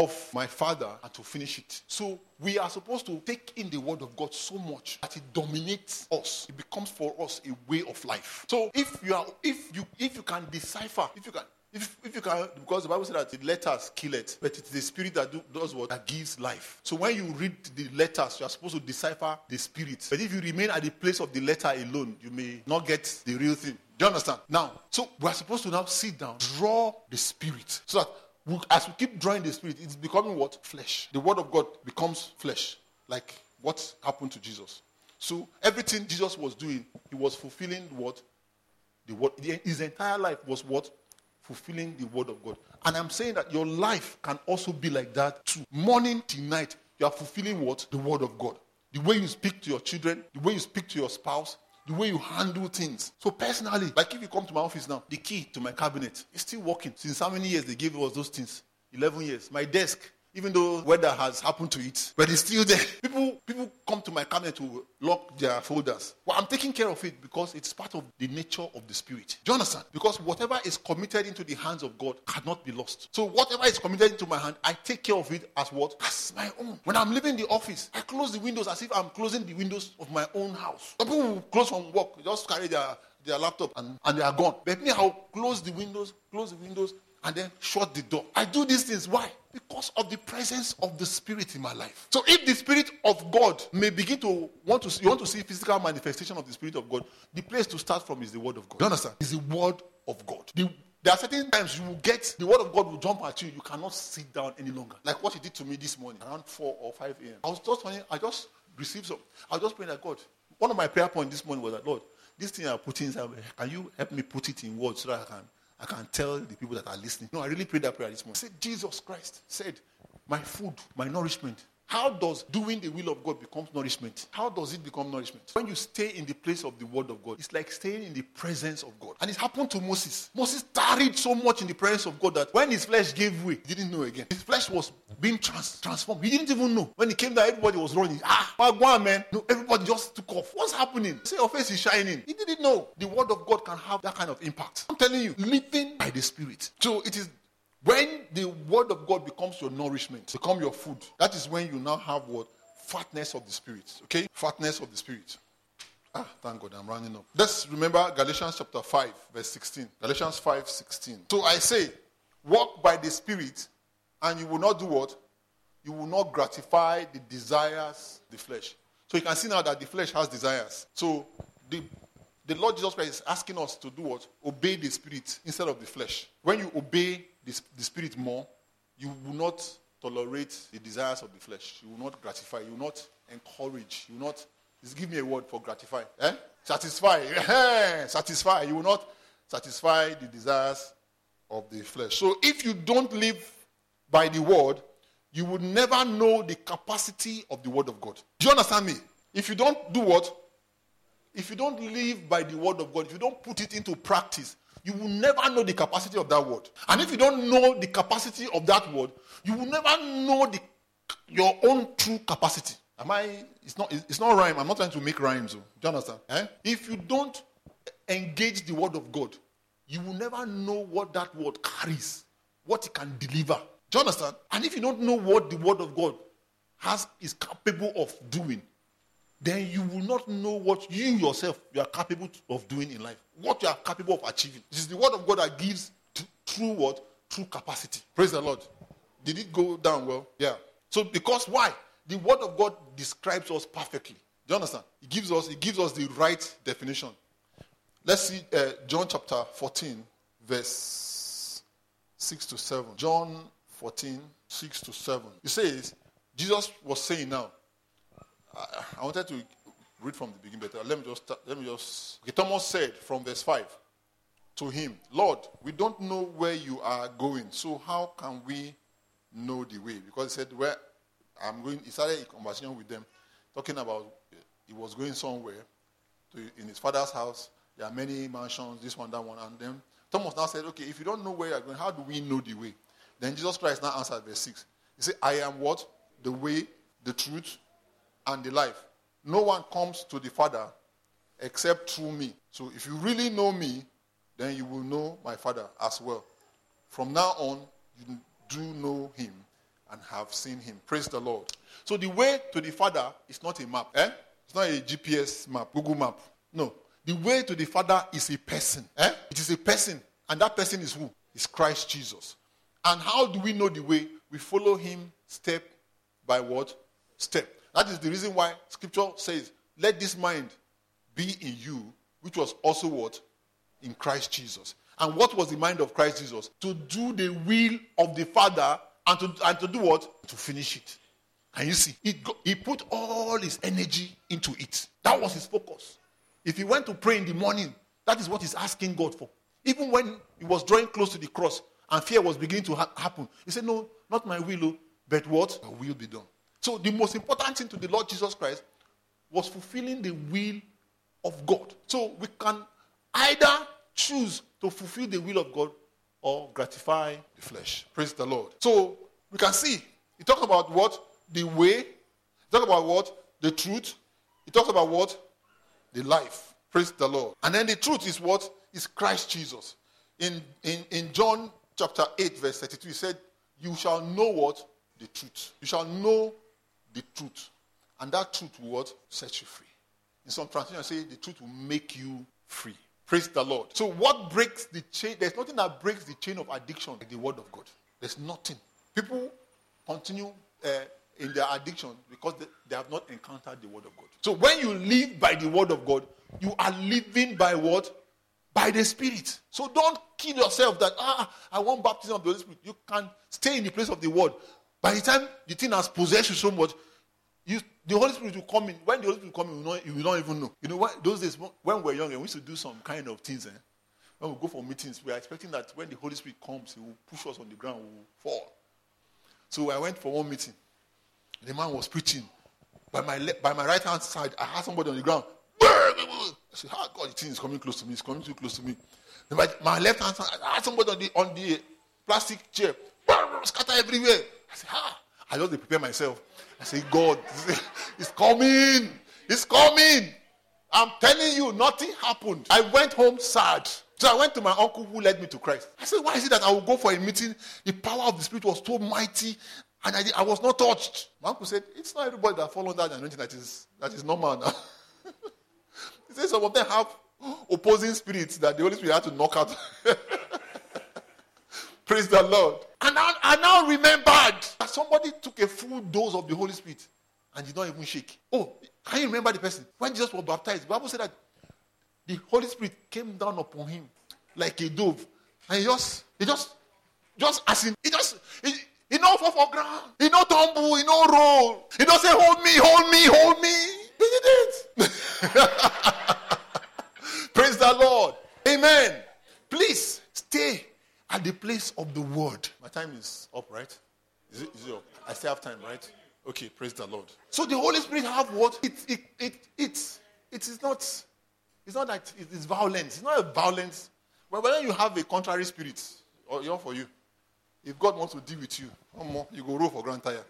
my Father and to finish it. So we are supposed to take in the word of God so much that it dominates us. It becomes for us a way of life. So if you are, if you, if you can decipher, if you can, if, if you can, because the Bible says that the letters kill it, but it's the spirit that do, does what? That gives life. So when you read the letters, you are supposed to decipher the spirit. But if you remain at the place of the letter alone, you may not get the real thing. Do you understand? Now, so we are supposed to now sit down, draw the spirit, so that we, as we keep drawing the spirit, it's becoming what? Flesh. The word of God becomes flesh, like what happened to Jesus. So everything Jesus was doing, he was fulfilling what? The word. His entire life was what? Fulfilling the word of God. And I'm saying that your life can also be like that too. Morning till night, you are fulfilling what? The word of God. The way you speak to your children, the way you speak to your spouse, the way you handle things. So personally, like if you come to my office now, the key to my cabinet is still working. Since how many years they gave us those things? eleven years. My desk, even though weather has happened to it, but it's still there. People people come to my cabinet to lock their folders. Well, I'm taking care of it because it's part of the nature of the spirit. Do you understand? Because whatever is committed into the hands of God cannot be lost. So whatever is committed into my hand, I take care of it as what? As my own. When I'm leaving the office, I close the windows as if I'm closing the windows of my own house. Some people will close from work, just carry their, their laptop and, and they are gone. But me, I'll close the windows, close the windows, and then shut the door. I do these things. Why? Because of the presence of the Spirit in my life. So if the Spirit of God may begin to want to see, you want to see physical manifestation of the Spirit of God, the place to start from is the Word of God. Do you understand? It's the Word of God. The, there are certain times you will get, the Word of God will jump at you. You cannot sit down any longer. Like what he did to me this morning, around four or five a.m. I was just funny, I just received some. I was just praying that God. One of my prayer points this morning was that, Lord, this thing I put inside, can you help me put it in words so that I can I can tell the people that are listening. No, I really prayed that prayer this morning. I said, Jesus Christ said, my food, my nourishment. How does doing the will of God become nourishment? How does it become nourishment? When you stay in the place of the word of God, it's like staying in the presence of God. And it happened to Moses. Moses tarried so much in the presence of God that when his flesh gave way, he didn't know again. His flesh was being trans- transformed. He didn't even know. When he came there, everybody was running. Ah, go on, man. No, everybody just took off. What's happening? Say your face is shining. He didn't know. The word of God can have that kind of impact. I'm telling you, living by the Spirit. So it is when the word of God becomes your nourishment, become your food, that is when you now have what? Fatness of the Spirit. Okay? Fatness of the Spirit. Ah, thank God, I'm running up. Let's remember Galatians chapter five, verse sixteen. Galatians five, sixteen. So I say, walk by the Spirit, and you will not do what? You will not gratify the desires of the flesh. So you can see now that the flesh has desires. So the The Lord Jesus Christ is asking us to do what? Obey the Spirit instead of the flesh. When you obey the, the Spirit more, you will not tolerate the desires of the flesh. You will not gratify. You will not encourage. You will not, just give me a word for gratify. Eh? Satisfy. Satisfy. You will not satisfy the desires of the flesh. So if you don't live by the word, you will never know the capacity of the word of God. Do you understand me? If you don't do what? If you don't live by the word of God, if you don't put it into practice, you will never know the capacity of that word. And if you don't know the capacity of that word, you will never know the, your own true capacity. Am I? It's not. It's not rhyme. I'm not trying to make rhymes. Do you understand? Eh? If you don't engage the word of God, you will never know what that word carries, what it can deliver. Do you understand? And if you don't know what the word of God has is capable of doing, then you will not know what you yourself you are capable of doing in life, what you are capable of achieving. This is the word of God that gives t- true what? True capacity. Praise the Lord. Did it go down well? Yeah. So because why? The word of God describes us perfectly. Do you understand? It gives us, it gives us the right definition. Let's see uh, John chapter fourteen, verse six to seven. John fourteen, six to seven. It says, Jesus was saying now, I, I wanted to read from the beginning, but let me just, let me just, okay, Thomas said from verse five to him, Lord, we don't know where you are going, so how can we know the way? Because he said, where I'm going, he started a conversation with them, talking about uh, he was going somewhere to, in his father's house. There are many mansions, this one, that one, and then Thomas now said, okay, if you don't know where you are going, how do we know the way? Then Jesus Christ now answered verse six. He said, I am what? The way, the truth, and the life. No one comes to the Father except through me. So if you really know me, then you will know my Father as well. From now on, you do know him and have seen him. Praise the Lord. So the way to the Father is not a map. Eh? It's not a G P S map, Google map. No. The way to the Father is a person. Eh? It is a person. And that person is who? It's Christ Jesus. And how do we know the way? We follow him step by what? Step. That is the reason why Scripture says, let this mind be in you, which was also what? In Christ Jesus. And what was the mind of Christ Jesus? To do the will of the Father and to, and to do what? To finish it. Can you see? He, go, he put all his energy into it. That was his focus. If he went to pray in the morning, that is what he's asking God for. Even when he was drawing close to the cross and fear was beginning to ha- happen, he said, no, not my will, but what? Your will be done. So the most important thing to the Lord Jesus Christ was fulfilling the will of God. So we can either choose to fulfill the will of God or gratify the flesh. Praise the Lord. So we can see, he talks about what? The way. He talks about what? The truth. He talks about what? The life. Praise the Lord. And then the truth is what? Is Christ Jesus. In, in, in John chapter eight, verse thirty-two, he said, you shall know what? The truth. You shall know the truth. And that truth will what? Set you free. In some translations, say the truth will make you free. Praise the Lord. So what breaks the chain? There's nothing that breaks the chain of addiction like the word of God. There's nothing. People continue uh, in their addiction because they, they have not encountered the word of God. So when you live by the word of God, you are living by what? By the Spirit. So don't kill yourself that, ah, I want baptism of the Holy Spirit. You can stay in the place of the word. By the time the thing has possessed you so much, you, the Holy Spirit will come in. When the Holy Spirit will come in, you will not, you will not even know. You know, what, those days when we were younger, we used to do some kind of things. Eh? When we go for meetings, we are expecting that when the Holy Spirit comes, he will push us on the ground, we will fall. So I went for one meeting. The man was preaching. By my le- by my right hand side, I had somebody on the ground. I said, "Ah, God, the thing is coming close to me. It's coming too close to me." Then by my left hand side, I had somebody on the on the plastic chair. Scatter everywhere. I said, "Ah!" I just prepare myself. I say, God, it's coming. It's coming. I'm telling you, nothing happened. I went home sad. So I went to my uncle who led me to Christ. I said, why is it that I will go for a meeting? The power of the Spirit was so mighty, and I, did, I was not touched. My uncle said, it's not everybody that follows that anointing that is, that is normal now. He said some of them have opposing spirits that the Holy Spirit had to knock out. Praise the Lord. And I, I now remembered that somebody took a full dose of the Holy Spirit and did not even shake. Oh, can you remember the person? When Jesus was baptized, the Bible said that the Holy Spirit came down upon him like a dove. And he just, he just, just as in, he just, he, he don't fall for ground. He don't tumble, he don't roll. He don't say, hold me, hold me, hold me. He did it. Praise the Lord. Amen. Please stay at the place of the word. My time is up, right? Is it, is it up? I still have time, right? Okay, praise the Lord. So the Holy Spirit have what? It it it it it is not it's not that it is violence. It's not a violence. But when you have a contrary spirit, or you're for you. If God wants to deal with you, no more, you go roll for grand tire.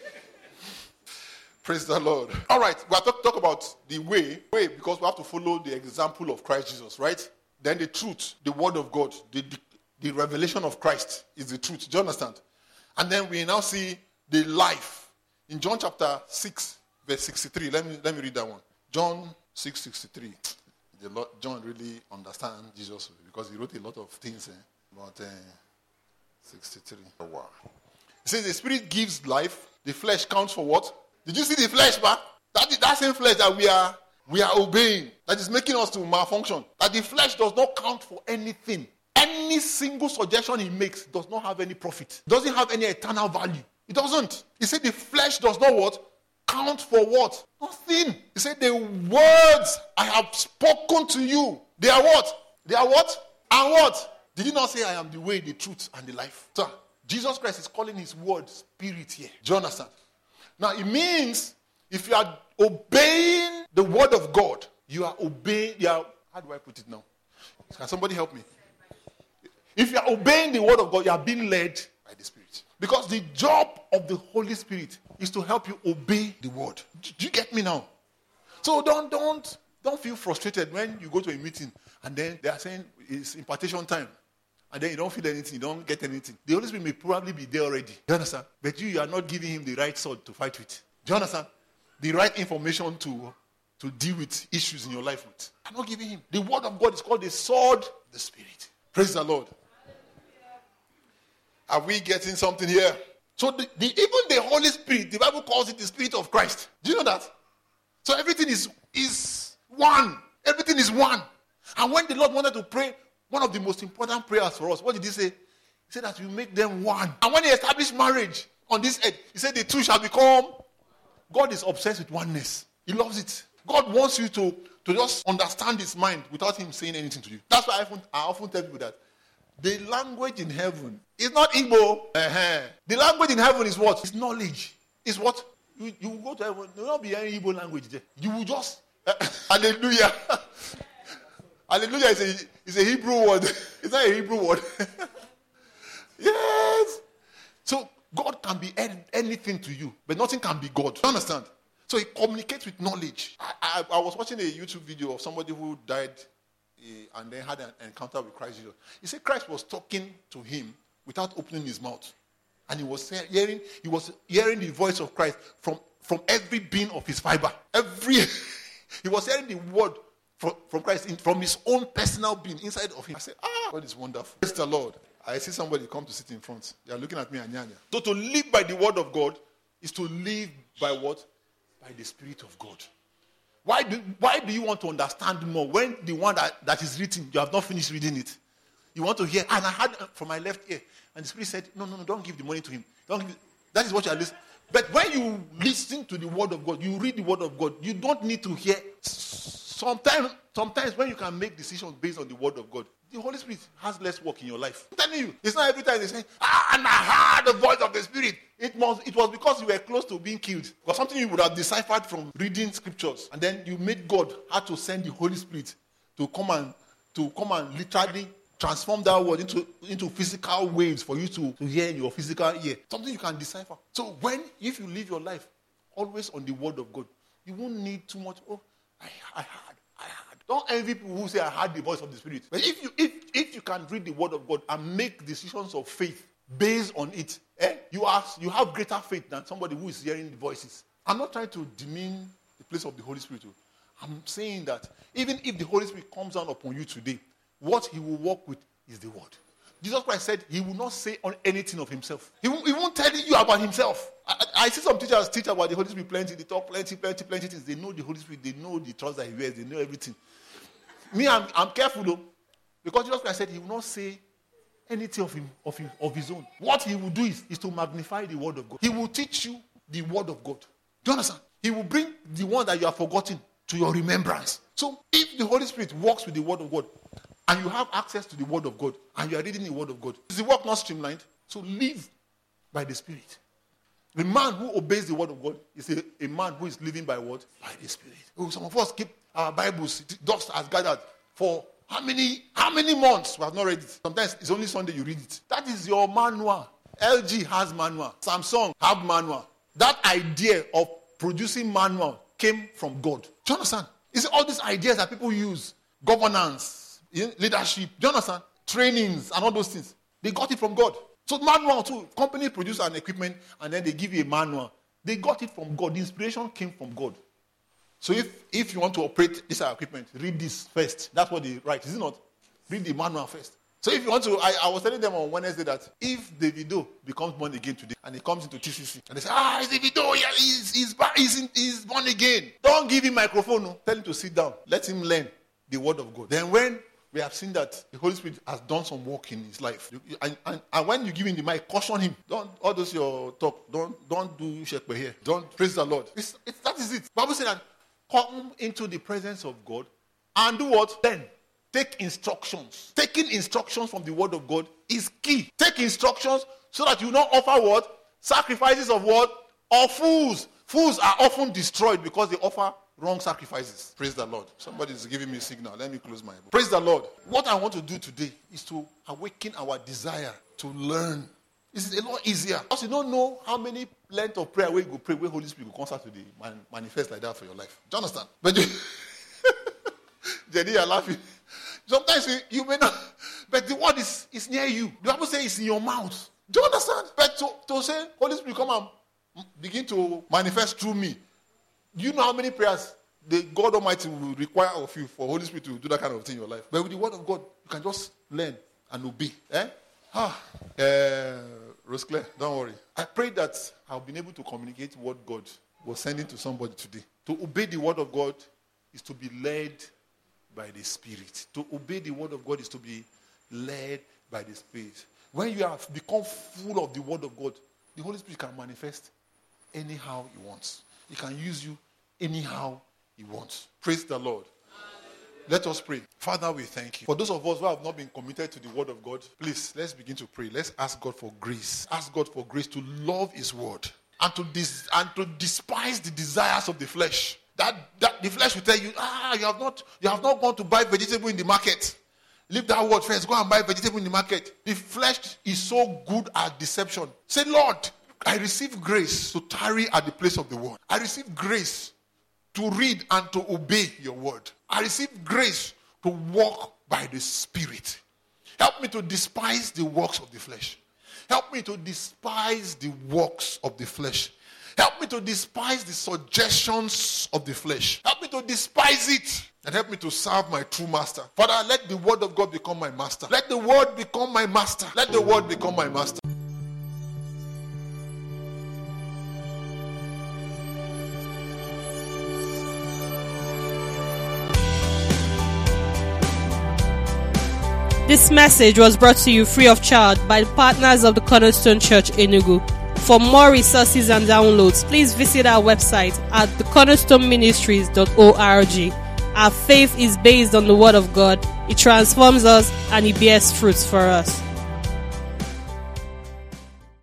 Praise the Lord. All right, we have to talk about the way, way because we have to follow the example of Christ Jesus, right? Then the truth, the word of God, the, the The revelation of Christ is the truth. Do you understand? And then we now see the life. In John chapter six, verse sixty-three. Let me let me read that one. John six sixty-three. The Lord, John really understands Jesus because he wrote a lot of things eh, about uh, sixty-three. Oh, wow. He says the Spirit gives life. The flesh counts for what? Did you see the flesh, man? That is that same flesh that we are we are obeying. That is making us to malfunction. That the flesh does not count for anything. Any single suggestion he makes does not have any profit. Doesn't have any eternal value. It doesn't. He said the flesh does not what? Count for what? Nothing. He said the words I have spoken to you, they are what? They are what? And what? Did you not say I am the way, the truth, and the life? So, Jesus Christ is calling his word spirit here. Do you understand? Now, it means if you are obeying the word of God, you are obeying, you are, how do I put it now? Can somebody help me? If you are obeying the word of God, you are being led by the Spirit. Because the job of the Holy Spirit is to help you obey the word. Do you get me now? So don't don't don't feel frustrated when you go to a meeting and then they are saying it's impartation time. and then you don't feel anything, you don't get anything. The Holy Spirit may probably be there already. Do you understand? But you, you are not giving him the right sword to fight with. Do you understand? The right information to, to deal with issues in your life with. I'm not giving him. The word of God is called the sword of the Spirit. Praise the Lord. Are we getting something here? So the, the, even the Holy Spirit, the Bible calls it the Spirit of Christ. Do you know that? So everything is, is one. Everything is one. And when the Lord wanted to pray, one of the most important prayers for us, what did he say? He said that we make them one. And when he established marriage on this earth, he said the two shall become. God is obsessed with oneness. He loves it. God wants you to, to just understand his mind without him saying anything to you. That's why I often, I often tell people that the language in heaven is not Igbo. Uh-huh. The language in heaven is what? It's knowledge. It's what? You, you will go to heaven, there will not be any Igbo language there. You will just, uh, hallelujah. Hallelujah is a, is a Hebrew word. It's not a Hebrew word. Yes. So God can be any, anything to you, but nothing can be God. You understand? So he communicates with knowledge. I, I, I was watching a YouTube video of somebody who died uh, and then had an encounter with Christ Jesus. He said Christ was talking to him without opening his mouth. And he was hearing, he was hearing the voice of Christ from, from every being of his fiber. Every he was hearing the word from, from Christ in, from his own personal being inside of him. I said, ah, God is wonderful. Praise the Lord. I see somebody come to sit in front. They are looking at me and nyanya. So to live by the word of God is to live by what? By the Spirit of God. Why do, why do you want to understand more when the one that, that is written, you have not finished reading it? You want to hear, and I heard from my left ear, and the Spirit said, no, no, no, don't give the money to him. Don't give, that is what you are listening. But when you listen to the word of God, you read the word of God, you don't need to hear. Sometimes, sometimes when you can make decisions based on the word of God, the Holy Spirit has less work in your life. I'm telling you, it's not every time they say, ah, and I heard the voice of the Spirit. It was, it was because you were close to being killed. Because something you would have deciphered from reading scriptures. And then you made God had to send the Holy Spirit to come and to come and literally transform that word into, into physical waves for you to, to hear in your physical ear. Something you can decipher. So when, if you live your life always on the word of God, you won't need too much, oh, I, I heard, I heard. Don't envy people who say, I heard the voice of the Spirit. But if you if, if you can read the word of God and make decisions of faith based on it, eh, you, are, you have greater faith than somebody who is hearing the voices. I'm not trying to demean the place of the Holy Spirit. I'm saying that even if the Holy Spirit comes down upon you today, what he will work with is the word. Jesus Christ said he will not say on anything of himself. He, will, he won't tell you about himself. I, I see some teachers teach about the Holy Spirit plenty. They talk plenty, plenty, plenty things. They know the Holy Spirit. They know the trouser he wears. They know everything. Me, I'm, I'm careful though. Because Jesus Christ said he will not say anything of him, of him, of his own. What he will do is, is to magnify the word of God. He will teach you the word of God. Do you understand? He will bring the one that you have forgotten to your remembrance. So if the Holy Spirit works with the word of God, and you have access to the word of God, and you are reading the word of God, is the work not streamlined? So live by the Spirit. The man who obeys the word of God is a, a man who is living by what? By the Spirit. Oh, some of us keep our Bibles, dust has gathered for how many, how many months? We have not read it. Sometimes it's only Sunday you read it. That is your manual. L G has manual. Samsung have manual. That idea of producing manual came from God. Do you understand? It's all these ideas that people use. Governance, leadership, do you understand? Trainings and all those things. They got it from God. So manual too. Company produce an equipment and then they give you a manual. They got it from God. The inspiration came from God. So if, if you want to operate this equipment, read this first. That's what they write, is it not? Read the manual first. So if you want to, I, I was telling them on Wednesday that if Davido becomes born again today and he comes into T C C and they say, ah, it's Davido, yeah, he's, he's, he's, he's born again. Don't give him microphone. No. Tell him to sit down. Let him learn the word of God. Then when we have seen that the Holy Spirit has done some work in his life, you, you, and, and, and when you give him the mic, caution him. Don't, all those your talk, don't, don't do shekwe here. Don't praise the Lord. It's, it's, that is it. Bible said that come into the presence of God and do what? Then take instructions. Taking instructions from the word of God is key. Take instructions so that you not offer what? Sacrifices of what? Or fools. Fools are often destroyed because they offer wrong sacrifices. Praise the Lord. Somebody is giving me a signal. Let me close my book. Praise the Lord. What I want to do today is to awaken our desire to learn. It's a lot easier. Because you don't know how many length of prayer where you go pray, where Holy Spirit will come start to man, manifest like that for your life. Do you understand? But you, Jenny, you're laughing. Sometimes you, you may not, But the word is, is near you. The Bible says it's in your mouth. Do you understand? But to, to say, Holy Spirit, come and begin to manifest through me. Do you know how many prayers the God Almighty will require of you for Holy Spirit to do that kind of thing in your life? But with the word of God, you can just learn and obey. Eh? Ah, uh, Rosclair, don't worry. I pray that I've been able to communicate what God was sending to somebody today. To obey the word of God is to be led by the Spirit. To obey the word of God is to be led by the Spirit. When you have become full of the word of God, the Holy Spirit can manifest anyhow He wants. He can use you anyhow He wants. Praise the Lord. Let us pray. Father, we thank you. For those of us who have not been committed to the word of God, please, let's begin to pray. Let's ask God for grace. Ask God for grace to love His word and to dis- and to despise the desires of the flesh. That, that the flesh will tell you, ah, you have not you have not gone to buy vegetable in the market. Leave that word first. Go and buy vegetable in the market. The flesh is so good at deception. Say, Lord, I receive grace to tarry at the place of the word. I receive grace to read and to obey your word. I receive grace to walk by the Spirit. Help me to despise the works of the flesh. Help me to despise the works of the flesh. Help me to despise the suggestions of the flesh. Help me to despise it. And help me to serve my true master. Father, let the word of God become my master. Let the word become my master. Let the word become my master. This message was brought to you free of charge by the partners of the Cornerstone Church Enugu. For more resources and downloads, please visit our website at the cornerstone ministries dot org. Our faith is based on the Word of God. It transforms us and it bears fruits for us.